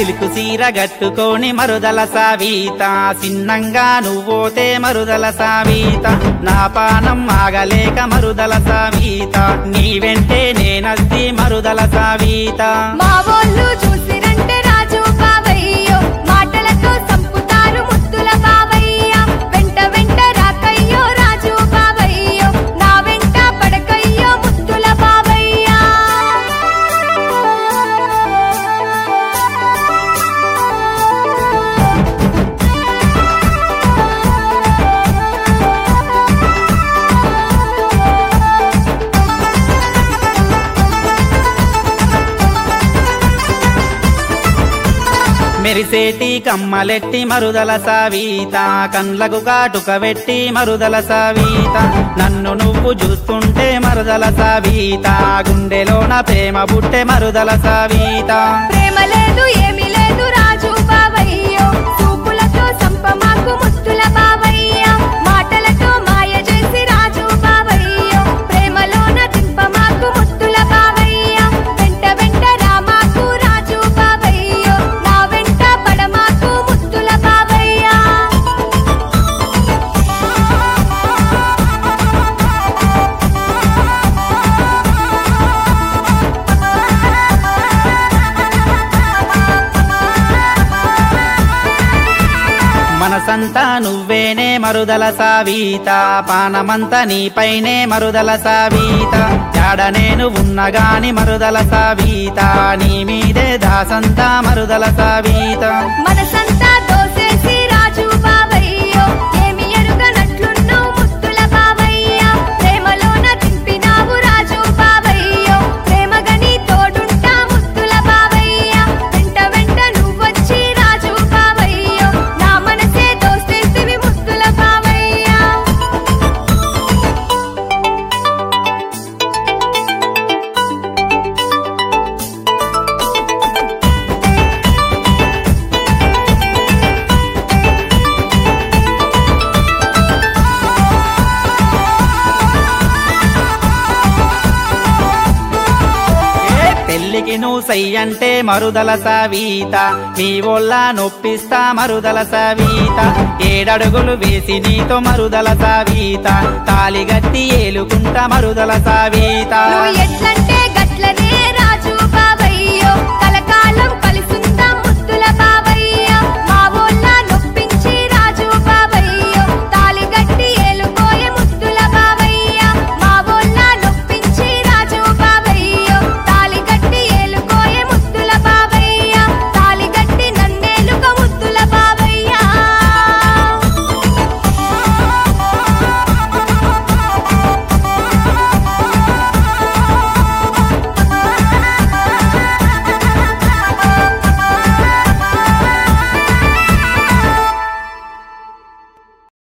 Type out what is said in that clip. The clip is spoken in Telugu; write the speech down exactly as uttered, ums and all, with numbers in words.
సిలుకు సీర గట్టుకొని మరుదల సావీత సిన్నంగా నువ్వోతే మరుదల సావీత నా పానం ఆగలేక మరుదల సావీత నీ వెంటే నేనస్తి మరుదల సావీత మా వోళ్ళు చూసిరంటే రాజు బావయ్యో మాటలతో సంపుతారు ముద్దుల బావయ్య వెంట వెంట రాకయ్యో రాజు బావయ్యో నా వెంట పడకయ్యో ముద్దుల బావయ్య మెరిసేటి కమ్మలెట్టి మరుదల సావీత కండ్లకు కాటుక వెట్టి మరుదల సావీత నన్ను నువ్వు చూస్తుంటే మరుదల సావీత గుండెలోన ప్రేమ బుట్టె మరుదల సావీత ప్రేమ లేదు ఏమీ లేదు రాజు బావయ్యో చూపులతో సంపమాకు ముద్దుల బావయ్య మాటలతో మాయ చేసి రాజు బావయ్యో ప్రేమలోన దింపమాకు ముద్దుల బావయ్య వెంట వెంట రామాకు రాజు బావయ్యో నా వెంట పడమాకు ముద్దుల బావయ్య మనసంతా నువ్వేనే మరుదల సావీత పానమంతా నీపైనే మరుదల సావీత జాడ నేను ఉన్నగాని మరుదల సావీత నీ మీదే దాసంతా మరుదల సావీత మనసంతా దోసేసి రాజు బావయ్యో ఏమి ఎరుగనట్లున్నావు ముద్దుల బావయ్య ప్రేమలోన దింపినావు రాజు బావయ్యో ప్రేమగని తోడుంటా ముద్దుల బావయ్య వెంట వెంట నువ్వొచ్చి రాజు బావయ్యో నా మనసే దోసేసివి ముద్దుల బావయ్య పెళ్లికి నువ్వు సై అంటే మరుదల సావీత నీ వల్ల నొప్పిస్తా మరుదల సావీత ఏడడుగులు వేసి నీతో మరుదల సావీత తాలిగట్టి ఏలుకుంటా మరుదల సావీత నువ్వు ఎట్లంటే